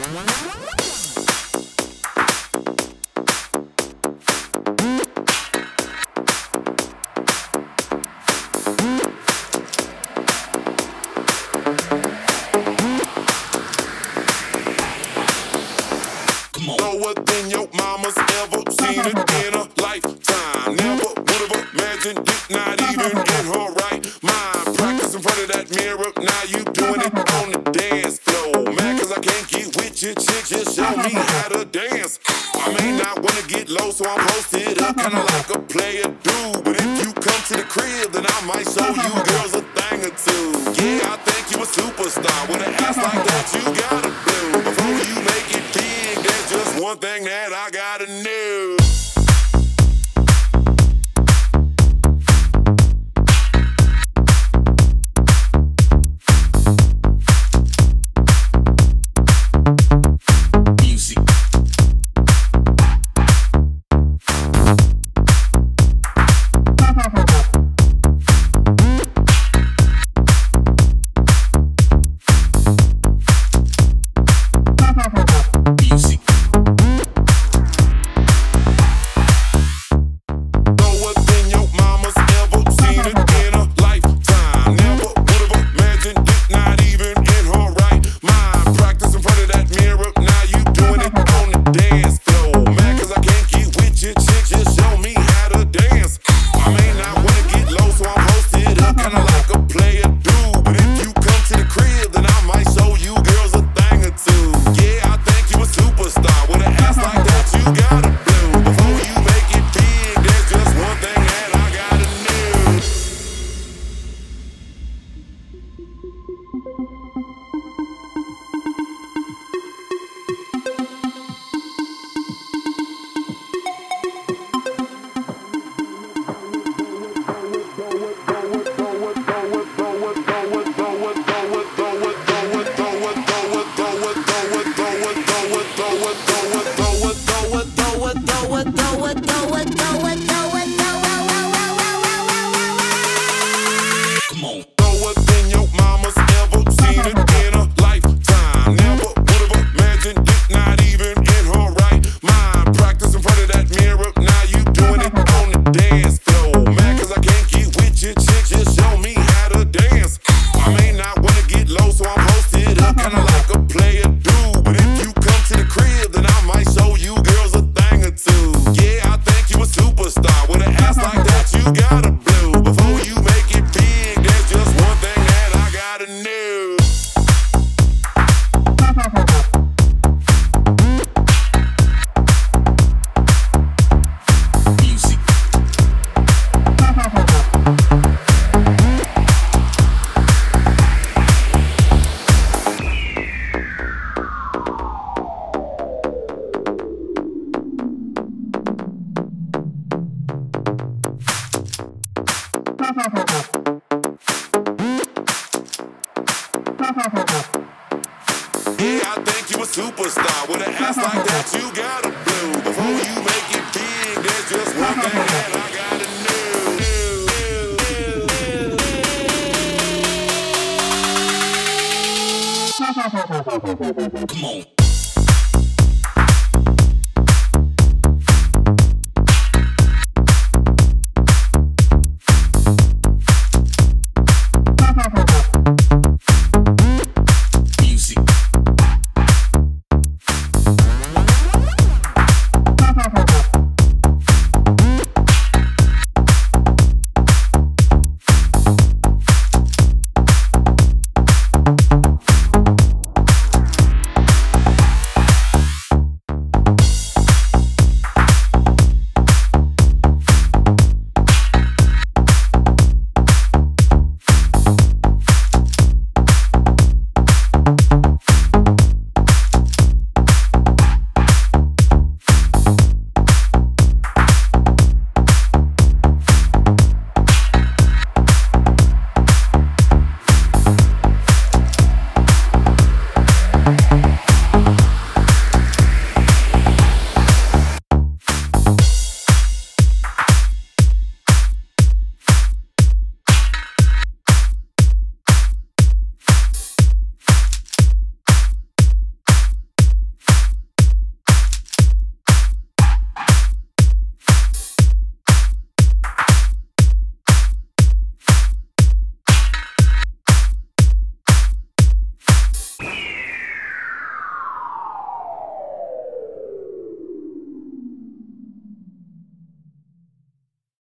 Lower than your mama's ever seen it in a lifetime. Never would have imagined it, not even in her right mind. Practice in front of that mirror, now you doing it on the dance floor. Mad cause I can't get with your chick, just show me how to dance. I may not wanna get low, so I'm posted up, kinda like a player do. But if you come to the crib, then I might show you girls a thing or two. Yeah, I think you a superstar, with an ass like that you gotta blue. Before you make it big, there's just one thing that I gotta know. Yeah, I think you a superstar. With an ass like that, you gotta blue. Before you make it big, there's just one thing that I gotta know. Come on.